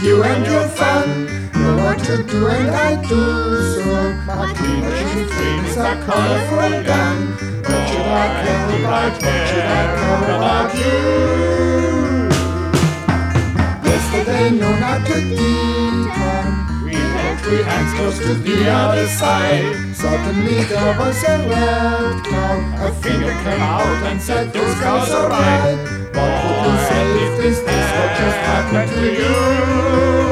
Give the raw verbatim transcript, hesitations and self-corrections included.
you and your fun. Know what to do and I do so. My teenage dreams are colorful gun. What should I care about? What should I care about you? Yesterday, no, not the demon. We had three hands close to the other side. Suddenly there was a red cloud. A finger came out and said, those guys are right. What would you say if this is what just happened to you?